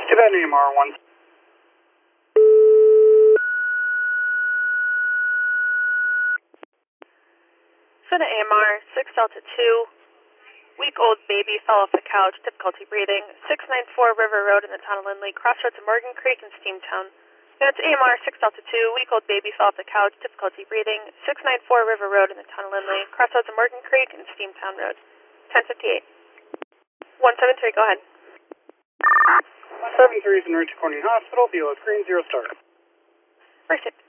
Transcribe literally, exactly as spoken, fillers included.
Tibet A M R one. Cena A M R, six Delta two, week-old baby fell off the couch, difficulty breathing, six nine four River Road in the town of Lindley, crossroads of Morgan Creek and Steamtown. That's A M R, six Delta two, week-old baby fell off the couch, difficulty breathing, six nine four River Road in the town of Lindley, crossroads of Morgan Creek and Steamtown Road. ten fifty-eight. one seven three, go ahead. one seven three is in route to Corning Hospital, B L S Green, zero star. First